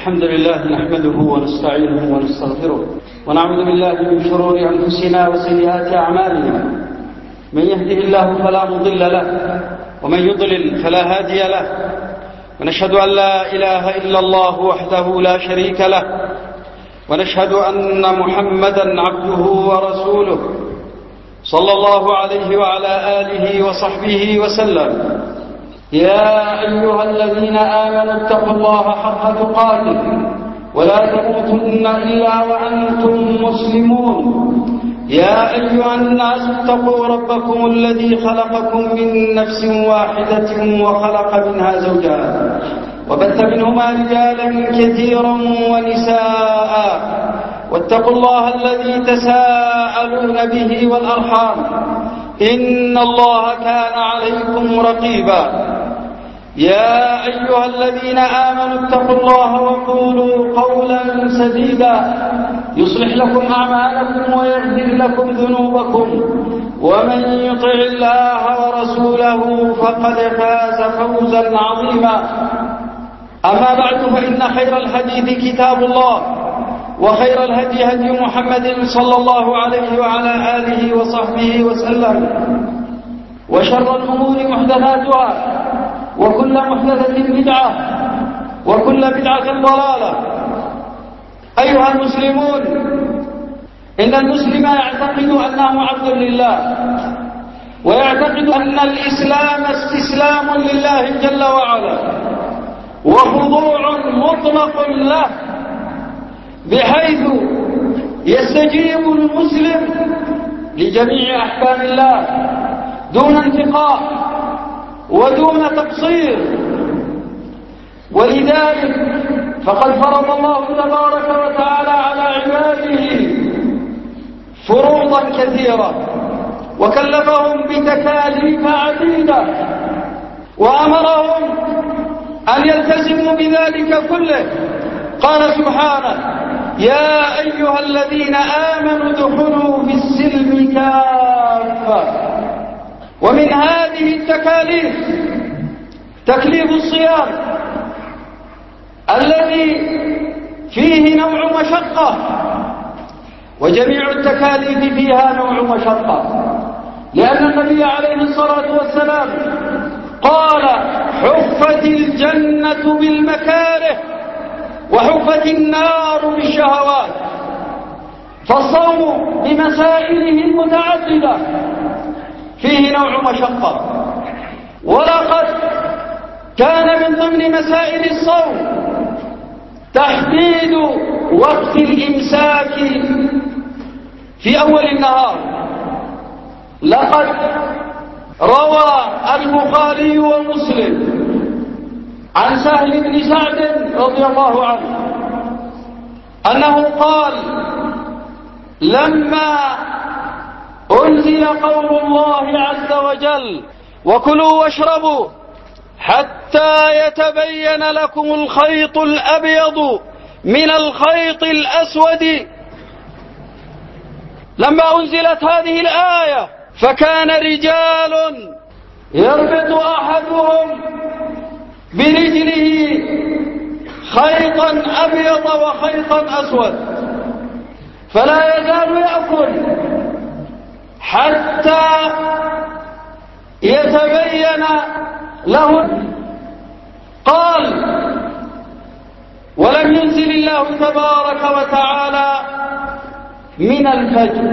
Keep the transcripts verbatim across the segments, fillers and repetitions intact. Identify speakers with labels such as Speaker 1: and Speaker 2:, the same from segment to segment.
Speaker 1: الحمد لله نحمده ونستعينه ونستغفره ونعوذ بالله من شرور أنفسنا وسيئات أعمالنا. من يهده الله فلا مضل له ومن يضلل فلا هادي له، ونشهد أن لا إله إلا الله وحده لا شريك له، ونشهد أن محمدا عبده ورسوله صلى الله عليه وعلى آله وصحبه وسلم. يا أيها الذين آمنوا اتقوا الله حق تقاته ولا تموتن إلا وأنتم مسلمون. يا أيها الناس اتقوا ربكم الذي خلقكم من نفس واحدة وخلق منها زوجها وبث منهما رجالا كثيرا ونساء، واتقوا الله الذي تساءلون به والأرحام إن الله كان عليكم رقيبا. يا أيها الذين آمنوا اتقوا الله وقولوا قولا سديدا يصلح لكم أعمالكم ويغفر لكم ذنوبكم، ومن يطع الله ورسوله فقد فاز فوزا عظيما. أما بعد، فإن خير الحديث كتاب الله، وخير الهدي هدي محمد صلى الله عليه وعلى آله وصحبه وسلم، وشر الأمور محدثاتها، وكل محدثة بدعة، وكل بدعة ضلالة. أيها المسلمون، إن المسلم يعتقد أنه عبد لله، ويعتقد أن الإسلام استسلام لله جل وعلا وخضوع مطلق له، بحيث يستجيب المسلم لجميع أحكام الله دون انتقاء ودون تقصير. ولذلك فقد فرض الله تبارك وتعالى على عباده فروضا كثيرة، وكلفهم بتكاليف عديدة، وأمرهم أن يلتزموا بذلك كله. قال سبحانه: يا أيها الذين آمنوا ادخلوا في السلم كافة. ومن هذه التكاليف تكليف الصيام، الذي فيه نوع مشقة، وجميع التكاليف فيها نوع مشقة، لأن النبي عليه الصلاة والسلام قال: حفت الجنة بالمكاره وحفت النار بالشهوات. فالصوم بمسائله المتعددة فيه نوع مشقة. ولقد كان من ضمن مسائل الصوم تحديد وقت الإمساك في أول النهار. لقد روى البخاري ومسلم عن سهل بن سعد رضي الله عنه أنه قال: لما أنزل قول الله عز وجل: وكلوا واشربوا حتى يتبين لكم الخيط الأبيض من الخيط الأسود، لما أنزلت هذه الآية فكان رجال يربط أحدهم برجله خيطا أبيض وخيطا أسود، فلا يزال يأكل حتى يتبين له. قال: ولم ينزل الله تبارك وتعالى من الفجر،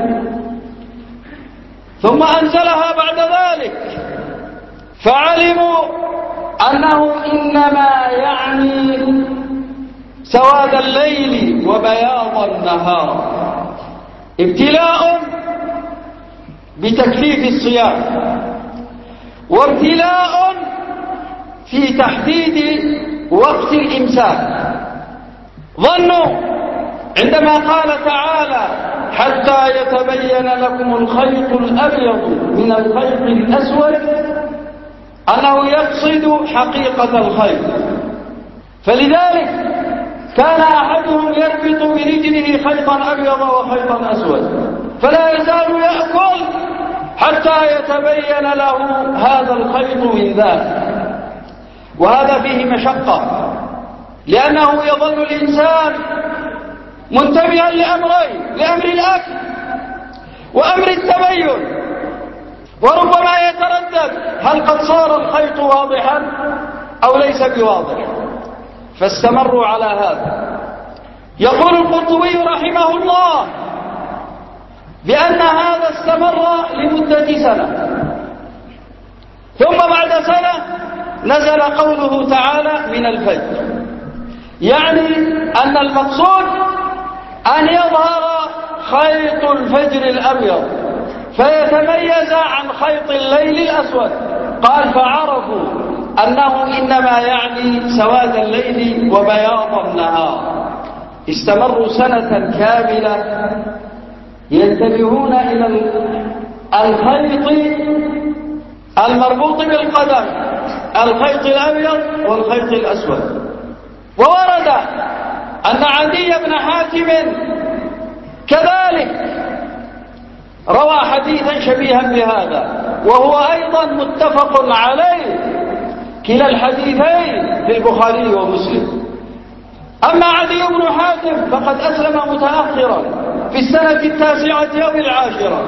Speaker 1: ثم أنزلها بعد ذلك، فعلموا أنه إنما يعني سواد الليل وبياض النهار، ابتلاء بتكليف الصيام، وابتلاء في تحديد وقت الإمساك. ظنوا عندما قال تعالى: حتى يتبين لكم الخيط الأبيض من الخيط الأسود، أنه يقصد حقيقة الخيط. فلذلك كان أحدهم يربط برجله خيطا أبيض وخيطا أسود، فلا يزال يأكل حتى يتبين له هذا الخيط من ذاك. وهذا فيه مشقة، لأنه يظل الإنسان منتبها لأمرين، لأمر الأكل وأمر التبين، وربما يتردد هل قد صار الخيط واضحا أو ليس بواضح، فاستمروا على هذا. يقول القرطبي رحمه الله بأن هذا استمر لمدة سنة، ثم بعد سنة نزل قوله تعالى من الفجر، يعني أن المقصود أن يظهر خيط الفجر الأبيض فيتميز عن خيط الليل الأسود. قال فعرفوا أنه إنما يعني سواد الليل وبياض النهار. استمروا سنة كاملة ينتبهون إلى الخيط المربوط بالقدم، الخيط الأبيض والخيط الأسود. وورد أن عدي بن حاتم كذلك روى حديثا شبيها بهذا، وهو أيضا متفق عليه، كلا الحديثين في البخاري ومسلم. أما عدي بن حاتم فقد أسلم متأخرا في السنة التاسعة أو العاشرة،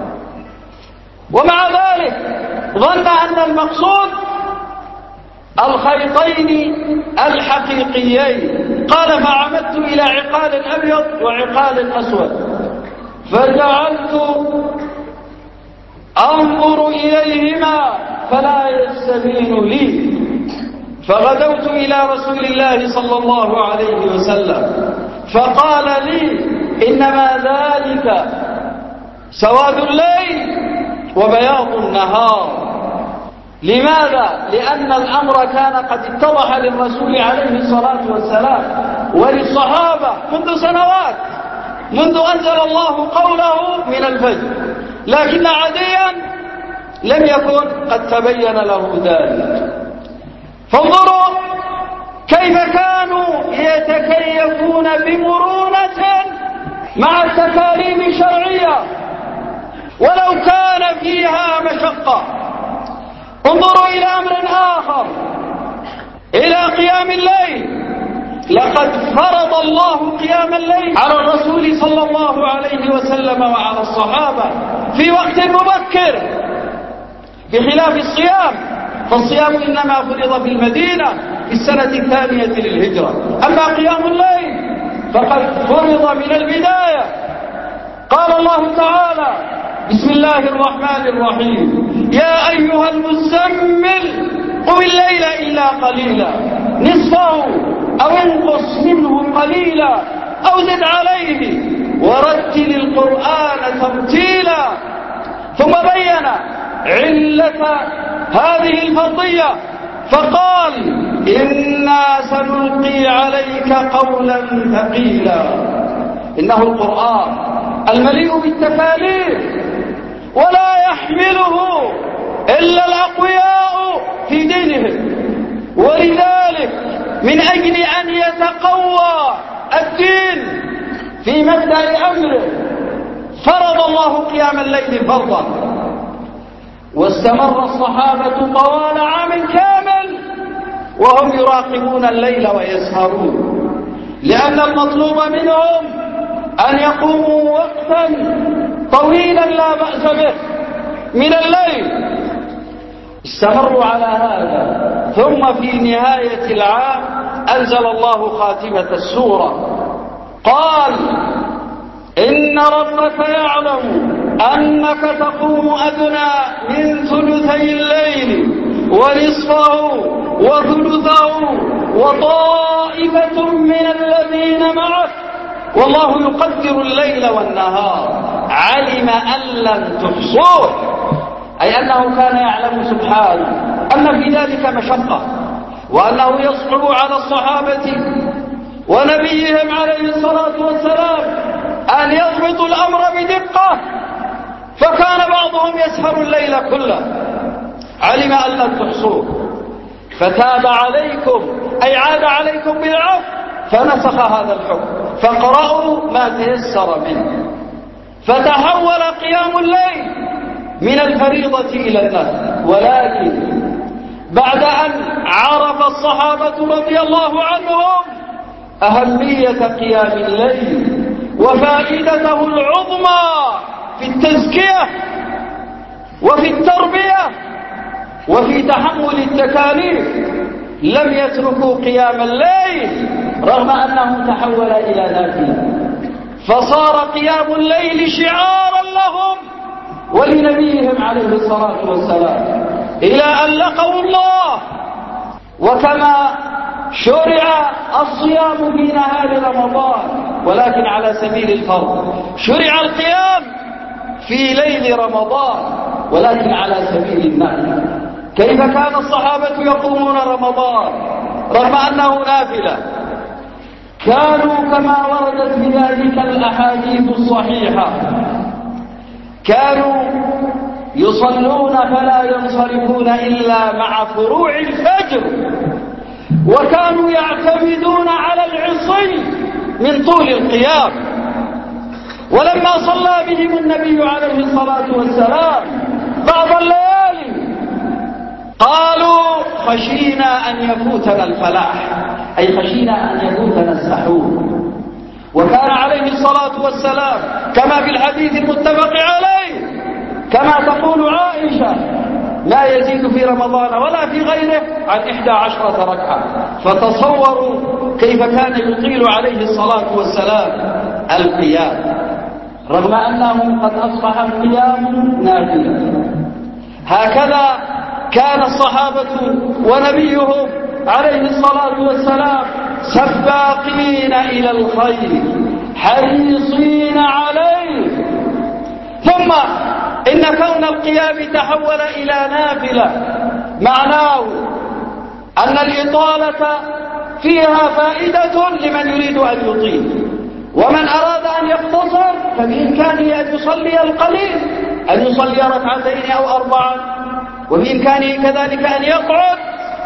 Speaker 1: ومع ذلك ظن أن المقصود الخيطين الحقيقيين. قال فعمدت إلى عقال أبيض وعقال أسود فجعلت أنظر إليهما فلا يستبين لي، فغدوت إلى رسول الله صلى الله عليه وسلم فقال لي إنما ذلك سواد الليل وبياض النهار. لماذا؟ لأن الأمر كان قد اتضح للرسول عليه الصلاة والسلام وللصحابة منذ سنوات، منذ أنزل الله قوله من الفجر، لكن عديا لم يكن قد تبين له ذلك. فانظروا كيف كانوا يتكيفون بمرونة مع التكاليف الشرعية ولو كان فيها مشقة. انظروا إلى أمر آخر، إلى قيام الليل. لقد فرض الله قيام الليل على الرسول صلى الله عليه وسلم وعلى الصحابة في وقت مبكر، بخلاف الصيام، فالصيام إنما فرض في المدينة في السنة الثانية للهجرة. أما قيام الليل فقد فرض من البداية. قال الله تعالى بسم الله الرحمن الرحيم يا أيها المزمل قم الليل إلا قليلا نصفه أو انقص منه قليلا أو زد عليه ورتل القرآن ترتيلا. ثم بين علة هذه الفرضية فقال إنا سنلقي عليك قولا ثقيلا. إنه القرآن المليء بالتكاليف ولا يحمله إلا الأقوياء في دينهم، ولذلك من أجل أن يتقوى الدين في مبدأ أمره فرض الله قيام الليل فرضا، واستمر الصحابة طوال عام كامل وهم يراقبون الليل ويسهرون، لأن المطلوب منهم أن يقوموا وقتا طويلا لا بأس به من الليل. استمروا على هذا، ثم في نهاية العام أنزل الله خاتمة السورة قال إن ربك يعلم أنك تقوم أدنى من ثلثي الليل ونصفه وثلثه وطائفة من الذين معك والله يقدر الليل والنهار علم أن لن تحصوه، أي أنه كان يعلم سبحانه أن في ذلك مشقة، وأنه يصعب على الصحابة ونبيهم عليه الصلاة والسلام أن يضبطوا الأمر بدقة، فكان بعضهم يسهر الليل كله، علم أن لن تحصوه فتاب عليكم أي عاد عليكم بالعفو فنسخ هذا الحكم فاقرأوا ما تيسر منه. فتحول قيام الليل من الفريضة إلى النفل، ولكن بعد أن عرف الصحابة رضي الله عنهم أهمية قيام الليل وفائدته العظمى في التزكية وفي التربية وفي تحمل التكاليف لم يتركوا قيام الليل رغم أنه تحول إلى نافلة، فصار قيام الليل شعارا لهم ولنبيهم عليه الصلاة والسلام إلى أن لقوا الله. وكما شرع الصيام في نهار رمضان ولكن على سبيل الفرض، شرع القيام في ليل رمضان ولكن على سبيل النفل. كيف كان الصحابة يقومون رمضان رغم أنه نافلة؟ كانوا كما وردت بذلك الأحاديث الصحيحة، كانوا يصلون فلا ينصرفون إلا مع فروع الفجر، وكانوا يعتمدون على العصي من طول القيام. ولما صلى بهم النبي عليه الصلاة والسلام بعض الليالي قالوا خشينا أن يفوتنا الفلاح، أي خشينا أن يفوتنا السحور. وكان عليه الصلاة والسلام كما في الحديث المتفق عليه كما تقول عائشة لا يزيد في رمضان ولا في غيره عن إحدى عشرة ركعة. فتصوروا كيف كان يطيل عليه الصلاة والسلام القيام رغم أنه قد أصبح القيام نافلة. هكذا كان الصحابة ونبيهم عليه الصلاة والسلام سباقين إلى الخير حريصين عليه. ثم إن كون القيام تحول إلى نافلة معناه أن الإطالة فيها فائدة لمن يريد أن يطيل، ومن أراد أن يقتصر فبإمكانه أن يصلي القليل، أن يصلي ركعتين أو أربعا، وبإمكانه كذلك أن يقعد،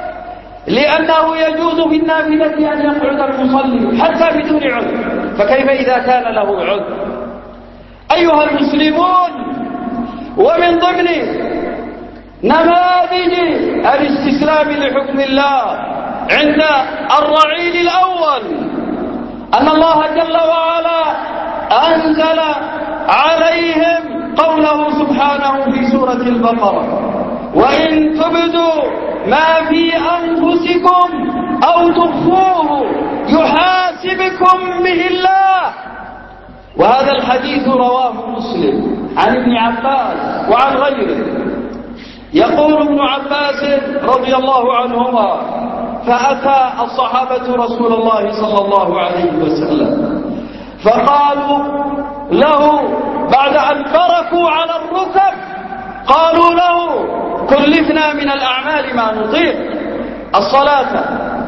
Speaker 1: لأنه يجوز في النافلة أن يقعد المصلي حتى بدون عذر، فكيف إذا كان له عذر؟ أيها المسلمون، ومن ضمن نماذج الاستسلام لحكم الله عند الرعيل الأول أن الله جل وعلا أنزل عليهم قوله سبحانه في سورة البقرة: وإن تبدوا ما في أنفسكم أو تخفوه يحاسبكم به الله. وهذا الحديث رواه مسلم عن ابن عباس وعن غيره. يقول ابن عباس رضي الله عنهما: فأتى الصحابة رسول الله صلى الله عليه وسلم فقالوا له بعد أن بركوا على الركب، قالوا له: كلفنا من الأعمال ما نطيق، الصلاة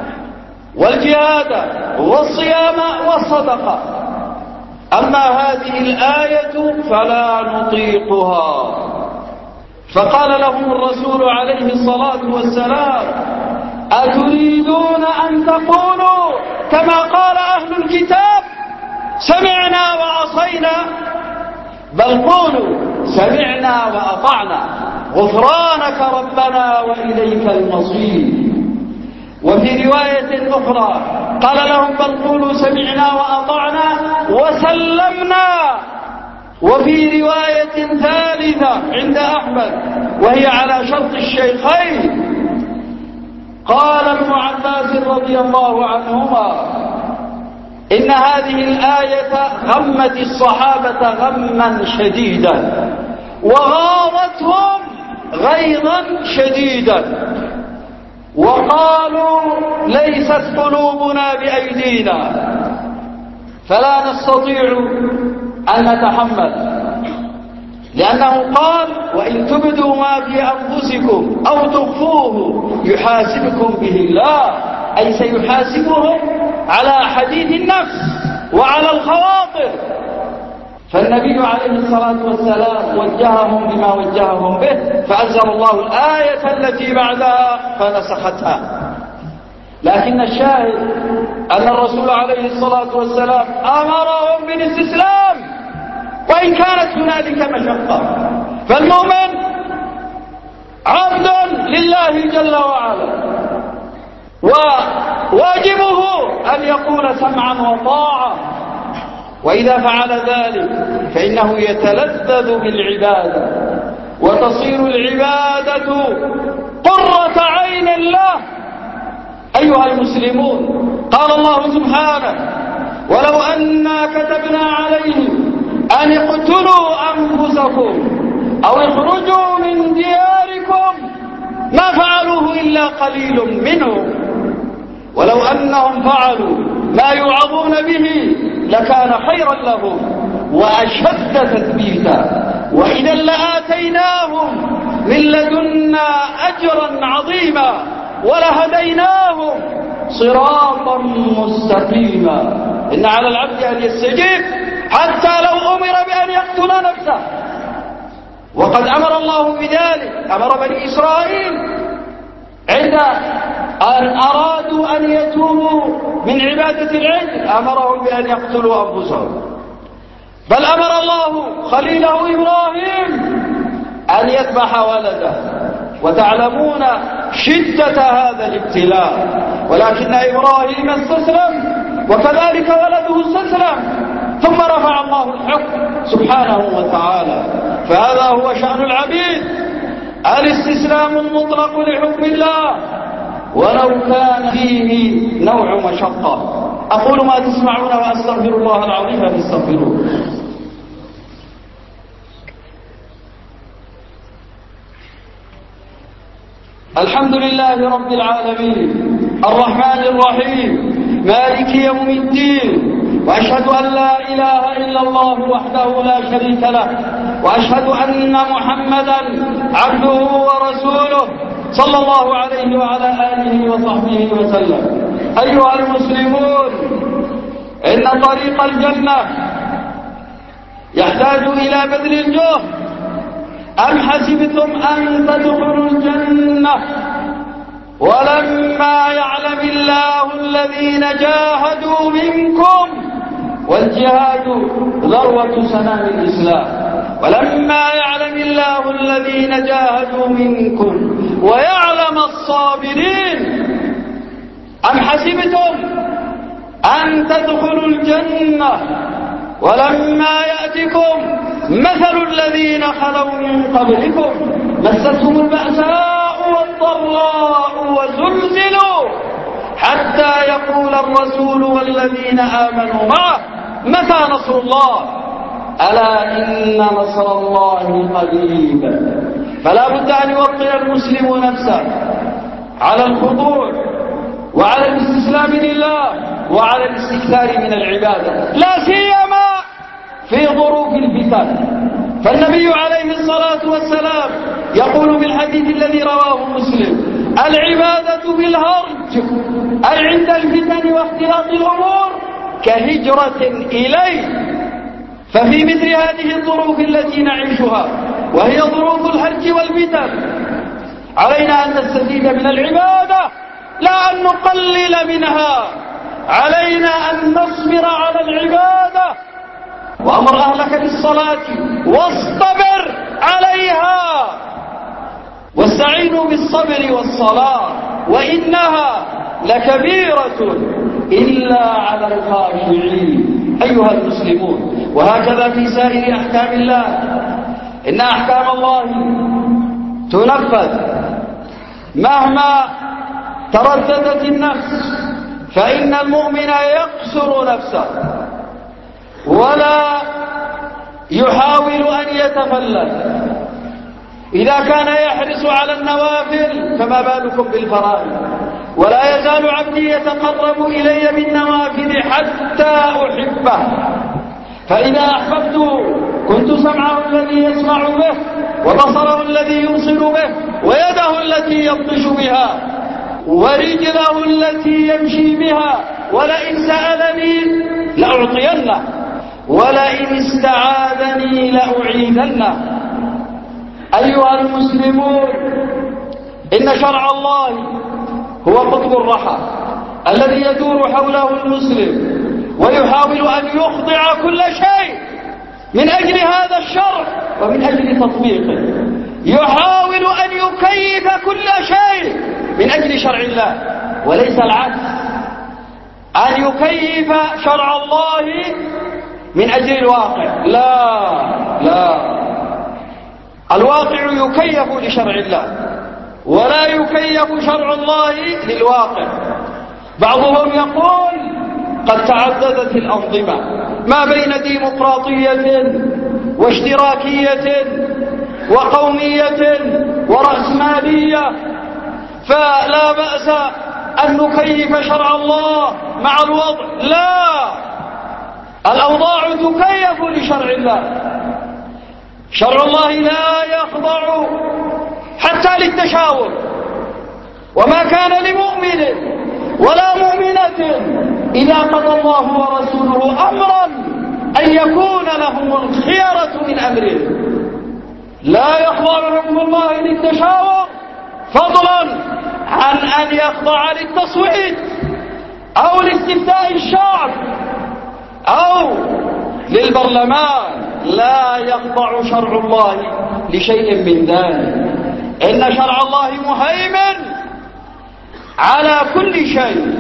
Speaker 1: والجهاد والصيام والصدقة، أما هذه الآية فلا نطيقها. فقال لهم الرسول عليه الصلاة والسلام: أتريدون أن تقولوا كما قال أهل الكتاب سمعنا وعصينا؟ بل قولوا سمعنا وأطعنا غفرانك ربنا وإليك المصير. وفي رواية أخرى قال لهم: بل قولوا سمعنا وأطعنا وسلمنا. وفي رواية ثالثة عند أحمد وهي على شرط الشيخين قال ابن عباس رضي الله عنهما: إن هذه الآية غمت الصحابة غما شديدا وغاضتهم غيظا شديدا، وقالوا: ليست قلوبنا بأيدينا فلا نستطيع أن نتحمل، لأنه قال: وإن تبدوا ما في أنفسكم أو تخفوه يحاسبكم به الله، أي سيحاسبهم على حديث النفس وعلى الخواطر. فالنبي عليه الصلاة والسلام وجههم بما وجههم به، فأنزل الله الآية التي بعدها فنسختها. لكن الشاهد أن الرسول عليه الصلاة والسلام أمرهم بالاستسلام وإن كانت هنالك مشقة، فالمؤمن عبد لله جل وعلا، وواجبه أن يقول سمعا وطاعة وإذا فعل ذلك فإنه يتلذذ بالعبادة وتصير العبادة قرة عين له. أيها المسلمون، قال الله سبحانه: ولو أنا كتبنا عليهم أن اقتلوا أنفسكم أو اخرجوا من دياركم ما فعلوه إلا قليل منهم ولو أنهم فعلوا ما يوعظون به لكان خيرا لهم وأشد تثبيتا وإذا لآتيناهم من لدنا أجرا عظيما ولهديناهم صراطا مستقيما. إن على العبد أن يستجيب حتى لو أمر بأن يقتل نفسه، وقد أمر الله بذلك. أمر بني إسرائيل عند أن أرادوا أن يتوبوا من عبادة العجل أمرهم بأن يقتلوا أنفسهم، بل أمر الله خليله إبراهيم أن يذبح ولده. وتعلمون شدة هذا الابتلاء، ولكن إبراهيم استسلم وكذلك ولده استسلم، ثم رفع الله الحكم سبحانه وتعالى. فهذا هو شأن العبيد، الاستسلام المطلق لحكم الله ولو كان فيه نوع مشقة. أقول ما تسمعون وأستغفر الله العظيم فاستغفروه. الحمد لله رب العالمين الرحمن الرحيم مالك يوم الدين، وأشهد أن لا إله إلا الله وحده لا شريك له، وأشهد أن محمدا عبده ورسوله صلى الله عليه وعلى آله وصحبه وسلم. أيها المسلمون، إن طريق الجنة يحتاج إلى بذل الجهد. أم حسبتم أن تدخلوا الجنة ولما يعلم الله الذين جاهدوا منكم، والجهاد ذروة سنام الإسلام، ولما يعلم الله الذين جاهدوا منكم ويعلم الصابرين. أم حسبتم أن تدخلوا الجنة ولما يأتكم مثل الذين خلوا من قبلكم مستهم البأساء والضراء وزلزلوا حتى يقول الرسول والذين آمنوا معه متى نصر الله؟ ألا إن نصر الله قريب. فلا بد أن يوطن المسلم نفسه على الخضوع وعلى الاستسلام لله وعلى الاستكثار من العبادة، لا سيما في ظروف الفتن. فالنبي عليه الصلاة والسلام يقول في الحديث الذي رواه مسلم: العبادة بالهرج أي عند الفتن واختلاط الأمور كهجرة إليه. ففي مثل هذه الظروف التي نعيشها وهي ظروف الهرج والفتن علينا أن نستفيد من العبادة لا أن نقلل منها. علينا أن نصبر على العبادة، وأمر أهلك بالصلاة واصطبر عليها، واستعينوا بالصبر والصلاة وإنها لكبيرة إلا على الخاشعين. أيها المسلمون، وهكذا في سائر أحكام الله، إن أحكام الله تنفذ مهما ترددت النفس، فإن المؤمن يقصر نفسه ولا يحاول أن يتفلت. إذا كان يحرص على النوافل فما بالكم بالفرائض؟ ولا يزال عبدي يتقرب إلي بالنوافل حتى أحبه، فإذا أحببته كنت سمعه الذي يسمع به وبصره الذي يبصر به ويده التي يبطش بها ورجله التي يمشي بها، ولئن سألني لأعطينه ولئن استعاذني لأعيذنه. أيها المسلمون، إن شرع الله هو قطب الرحى الذي يدور حوله المسلم ويحاول أن يخضع كل شيء من أجل هذا الشرع ومن أجل تطبيقه، يحاول أن يكيف كل شيء من أجل شرع الله وليس العكس، أن يكيف شرع الله من أجل الواقع. لا لا، الواقع يكيف لشرع الله ولا يكيف شرع الله للواقع. بعضهم يقول قد تعددت الأنظمة ما بين ديمقراطية واشتراكية وقومية ورأسمالية، فلا بأس أن نكيف شرع الله مع الوضع. لا، الأوضاع تكيف لشرع الله. شرع الله لا يخضع حتى للتشاور، وما كان لمؤمن ولا مؤمنة إذا قضى الله ورسوله أمرا أن يكون لهم الخيرة من أمره. لا يخضع حكم الله للتشاور، فضلا عن أن يخضع للتصويت أو لاستفتاء الشعب أو للبرلمان. لا يخضع شرع الله لشيء من ذلك. إن شرع الله مهيمن على كل شيء،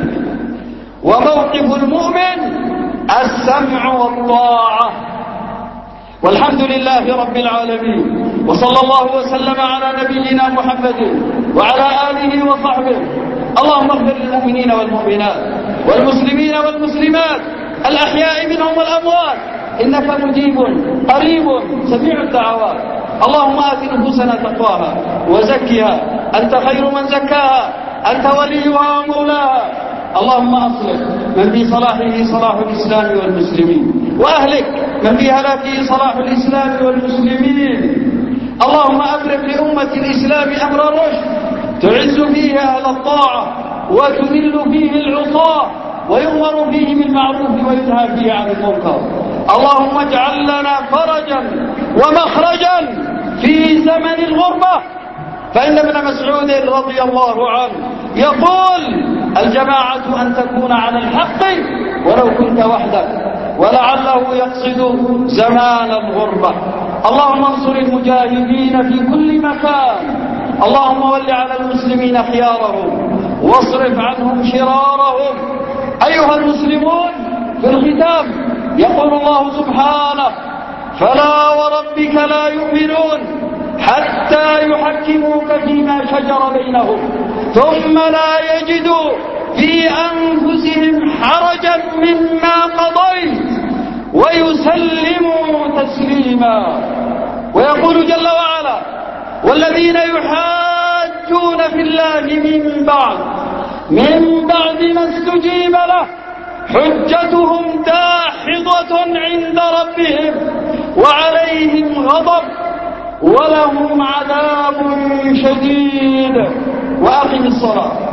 Speaker 1: وموقف المؤمن السمع والطاعة. والحمد لله رب العالمين، وصلى الله وسلم على نبينا محمد وعلى آله وصحبه. اللهم اغفر للمؤمنين والمؤمنات والمسلمين والمسلمات الأحياء منهم والأموات، إنك مجيب قريب سميع الدعوات. اللهم آت نفوسنا تقواها وزكها، أنت خير من زكاها، أنت وليها ومولاها. اللهم أصلح من في صلاحه صلاح الإسلام والمسلمين، وأهلك من في هلاكه صلاح الإسلام والمسلمين. اللهم أفرغ لأمة الإسلام أمر رشد تعز فيه أهل الطاعة وتذل فيه العصاة، ويؤمر فيه بالمعروف وينهى فيه عن المنكر. اللهم اجعل لنا فرجا ومخرجا في زمن الغربة، فإن ابن مسعود رضي الله عنه يقول: الجماعة أن تكون على الحق ولو كنت وحدك، ولعله يقصد زمان الغربة. اللهم انصر المجاهدين في كل مكان. اللهم ول على المسلمين خيارهم واصرف عنهم شرارهم. أيها المسلمون، في الختام يقول الله سبحانه: فلا وربك لا يؤمنون حتى يحكموك فيما شجر بينهم ثم لا يجدوا في أنفسهم حرجا مما قضيت ويسلموا تسليما. ويقول جل وعلا: والذين يحاجون في الله من بعد من بعد ما استجيب له حجتهم داحضة عند ربهم وعليهم غضب ولهم عذاب شديد. وأقم الصلاة.